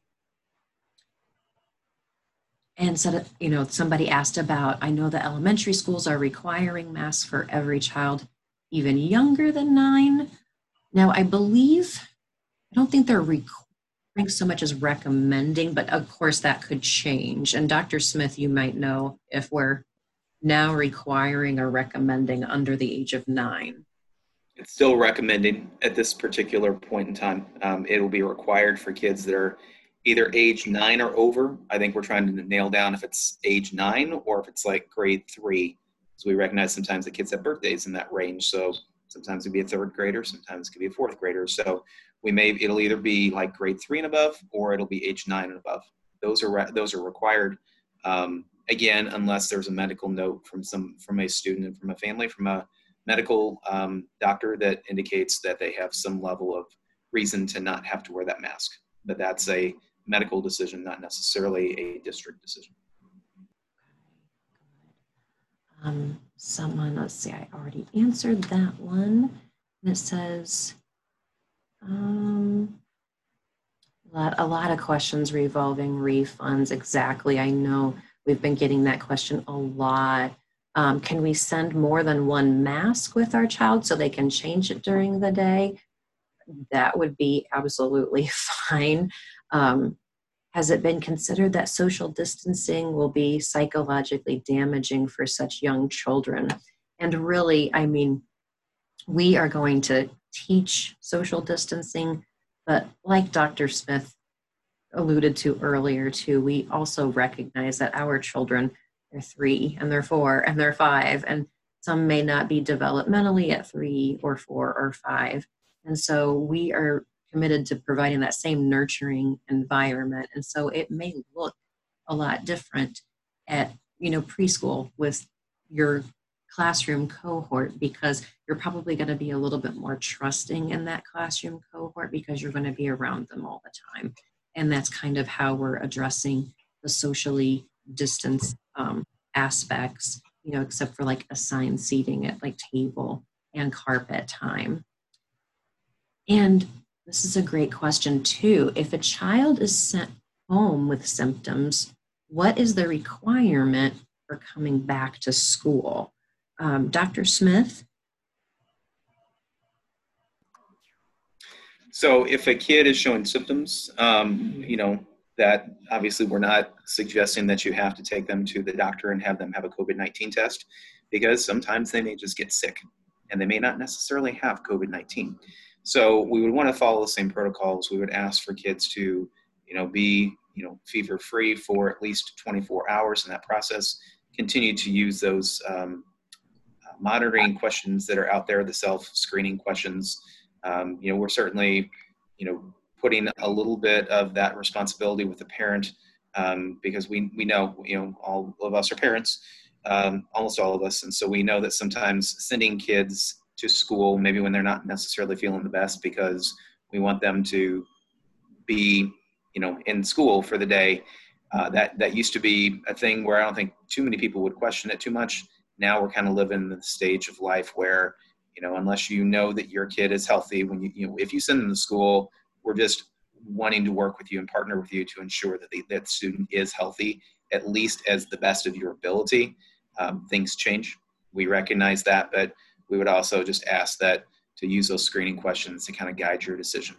And so, you know, somebody asked about, I know the elementary schools are requiring masks for every child, even younger than nine. Now, I believe, I don't think they're requiring so much as recommending, but of course that could change. And Doctor Smith, you might know if we're now requiring or recommending under the age of nine. It's still recommending at this particular point in time. Um, it will be required for kids that are either age nine or over. I think we're trying to nail down if it's age nine or if it's like grade three. So we recognize sometimes the kids have birthdays in that range. So sometimes it'd be a third grader, sometimes it could be a fourth grader. So we may, it'll either be like grade three and above, or it'll be age nine and above. Those are, re- those are required. Um, again, unless there's a medical note from some, from a student and from a family, from a medical um, doctor that indicates that they have some level of reason to not have to wear that mask. But that's a medical decision, not necessarily a district decision. Um, someone, let's see, I already answered that one. And it says, um, a lot, a lot of questions revolving refunds. Exactly. I know we've been getting that question a lot. Um, can we send more than one mask with our child so they can change it during the day? That would be absolutely fine. Um, has it been considered that social distancing will be psychologically damaging for such young children? And really, I mean, we are going to teach social distancing, but like Doctor Smith alluded to earlier too, we also recognize that our children, they're three and they're four and they're five, and some may not be developmentally at three or four or five. And so we are committed to providing that same nurturing environment. And so it may look a lot different at, you know, preschool with your classroom cohort, because you're probably going to be a little bit more trusting in that classroom cohort because you're going to be around them all the time. And that's kind of how we're addressing the socially distanced um, aspects, you know, except for like assigned seating at like table and carpet time. And this is a great question too. If a child is sent home with symptoms, what is the requirement for coming back to school? Um, Doctor Smith? So if a kid is showing symptoms, um, you know, that obviously we're not suggesting that you have to take them to the doctor and have them have a COVID nineteen test, because sometimes they may just get sick and they may not necessarily have COVID nineteen. So we would want to follow the same protocols. We would ask for kids to, you know, be, you know, fever free for at least twenty-four hours in that process, continue to use those um, monitoring questions that are out there, the self-screening questions. Um, you know, we're certainly, you know, putting a little bit of that responsibility with the parent, um, because we we know, you know, all of us are parents, um, almost all of us, and so we know that sometimes sending kids to school, maybe when they're not necessarily feeling the best, because we want them to be, you know, in school for the day. Uh, that that used to be a thing where I don't think too many people would question it too much. Now we're kind of living in the stage of life where, you know, unless you know that your kid is healthy, when you, you know, if you send them to school, we're just wanting to work with you and partner with you to ensure that the, that student is healthy, at least as the best of your ability. Um, things change. We recognize that, but we would also just ask that to use those screening questions to kind of guide your decision.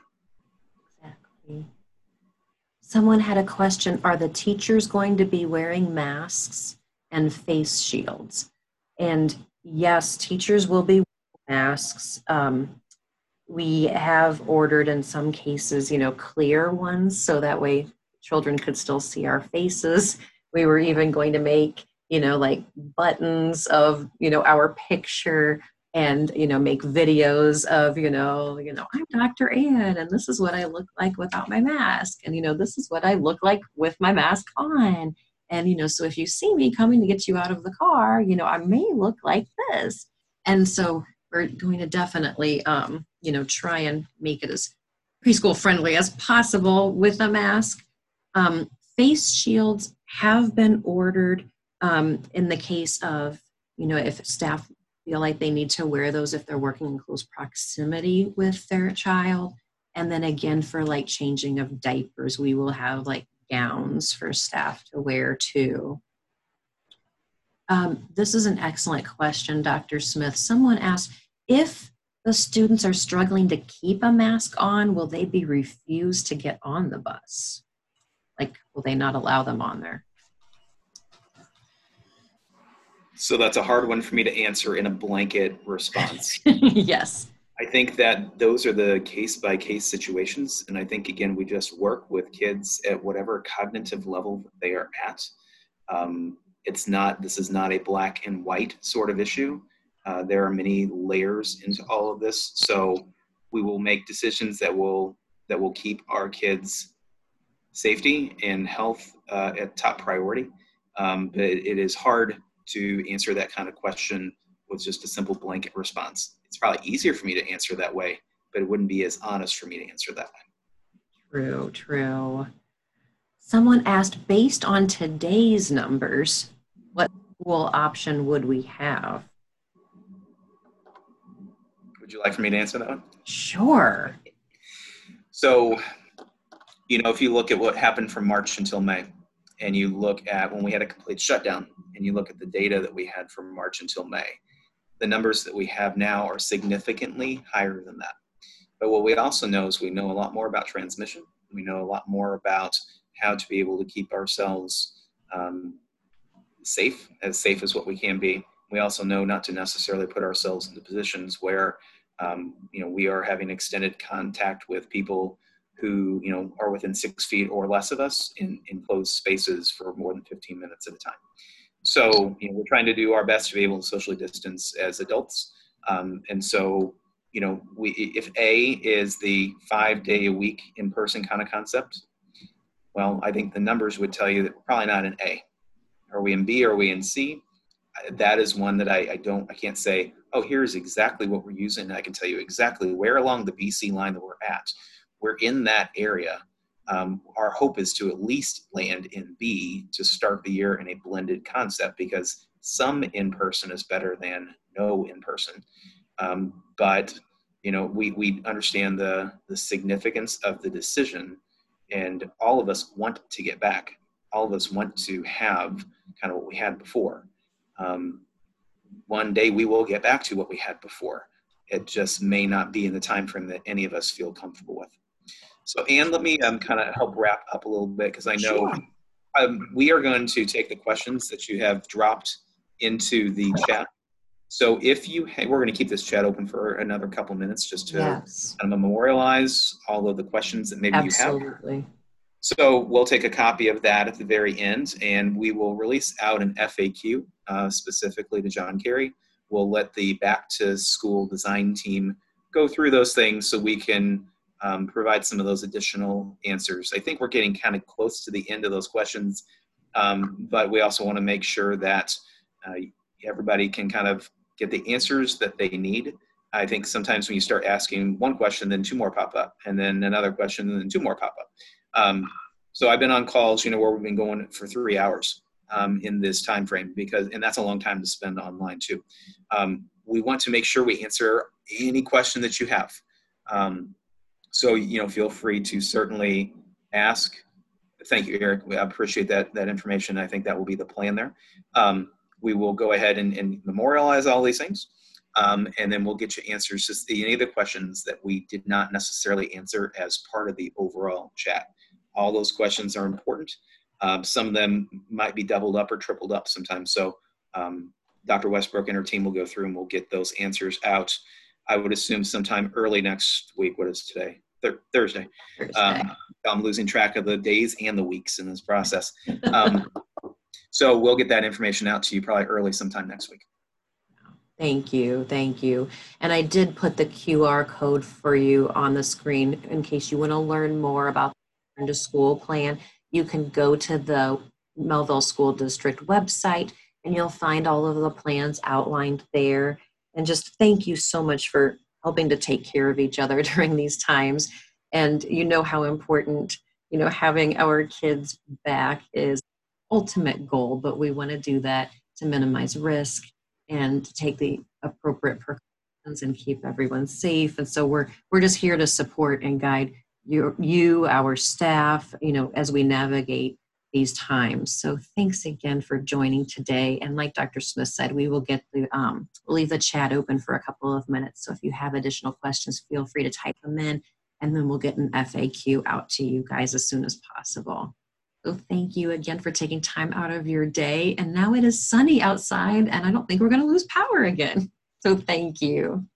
Exactly. Someone had a question, are the teachers going to be wearing masks and face shields? And yes, teachers will be wearing masks. Um, we have ordered in some cases, you know, clear ones, so that way children could still see our faces. We were even going to make, you know, like buttons of, you know, our picture, and, you know, make videos of, you know, you know, I'm Doctor Ann, and this is what I look like without my mask. And, you know, this is what I look like with my mask on. And, you know, so if you see me coming to get you out of the car, you know, I may look like this. And so we're going to definitely, um, you know, try and make it as preschool friendly as possible with a mask. Um, face shields have been ordered um, in the case of, you know, if staff feel like they need to wear those if they're working in close proximity with their child. And then again, for like changing of diapers, we will have like gowns for staff to wear too. Um, this is an excellent question, Doctor Smith. Someone asked, if the students are struggling to keep a mask on, will they be refused to get on the bus? Like, will they not allow them on there? So that's a hard one for me to answer in a blanket response. Yes. I think that those are the case-by-case situations. And I think, again, we just work with kids at whatever cognitive level they are at. Um, it's not, this is not a black and white sort of issue. Uh, there are many layers into all of this. So we will make decisions that will, that will keep our kids' safety and health uh, at top priority. Um, but it, it is hard to answer that kind of question with just a simple blanket response. It's probably easier for me to answer that way, but it wouldn't be as honest for me to answer that way. True, true. Someone asked, based on today's numbers, what school option would we have? Would you like for me to answer that one? Sure. So, you know, if you look at what happened from March until May, and you look at when we had a complete shutdown, and you look at the data that we had from March until May, the numbers that we have now are significantly higher than that. But what we also know is we know a lot more about transmission. We know a lot more about how to be able to keep ourselves um, safe, as safe as what we can be. We also know not to necessarily put ourselves into positions where, um, you know, we are having extended contact with people who, you know, are within six feet or less of us in enclosed spaces for more than fifteen minutes at a time. So, you know, we're trying to do our best to be able to socially distance as adults. Um, and so, you know, we, if A is the five day a week in person kind of concept, well, I think the numbers would tell you that we're probably not in A. Are we in B? Are we in C? That is one that I, I don't, I can't say, oh, here's exactly what we're using. I can tell you exactly where along the B C line that we're at. We're in that area. Um, our hope is to at least land in B to start the year in a blended concept, because some in-person is better than no in-person. Um, but, you know, we, we understand the, the significance of the decision, and all of us want to get back. all of us want to have kind of what we had before. Um, one day we will get back to what we had before. It just may not be in the time frame that any of us feel comfortable with. So Anne, let me um, kind of help wrap up a little bit, because I know Sure. um, we are going to take the questions that you have dropped into the chat. So if you, ha- we're going to keep this chat open for another couple minutes just to Yes, kind of memorialize all of the questions that maybe you have. absolutely. So we'll take a copy of that at the very end, and we will release out an F A Q uh, specifically to John Kerry. We'll let the back to school design team go through those things so we can um, provide some of those additional answers. I think we're getting kind of close to the end of those questions, um, but we also want to make sure that uh, everybody can kind of get the answers that they need. I think sometimes when you start asking one question, then two more pop up, and then another question, and then two more pop up. Um, so I've been on calls, you know, where we've been going for three hours um, in this time frame, because, and that's a long time to spend online too. Um, we want to make sure we answer any question that you have. Um, so, you know, feel free to certainly ask. Thank you, Eric. We appreciate that, that information. I think that will be the plan there. Um, we will go ahead and, and memorialize all these things. Um, and then we'll get you answers to any of the questions that we did not necessarily answer as part of the overall chat. All those questions are important. Um, some of them might be doubled up or tripled up sometimes. So um, Doctor Westbrook and her team will go through and we'll get those answers out. I would assume sometime early next week. What is today? Th- Thursday. Thursday. Um, I'm losing track of the days and the weeks in this process. Um, so we'll get that information out to you probably early sometime next week. Thank you, thank you. And I did put the Q R code for you on the screen in case you want to learn more about the Return to School plan. You can go to the Melville School District website and you'll find all of the plans outlined there. And just thank you so much for helping to take care of each other during these times. And you know how important, you know, having our kids back is ultimate goal, but we want to do that to minimize risk and to take the appropriate precautions and keep everyone safe. And so we're we're just here to support and guide you, you, our staff, you know, as we navigate these times. So thanks again for joining today. And like Doctor Smith said, we will get the um, we'll leave the chat open for a couple of minutes. So if you have additional questions, feel free to type them in, and then we'll get an F A Q out to you guys as soon as possible. So thank you again for taking time out of your day. And now it is sunny outside, and I don't think we're going to lose power again. So thank you.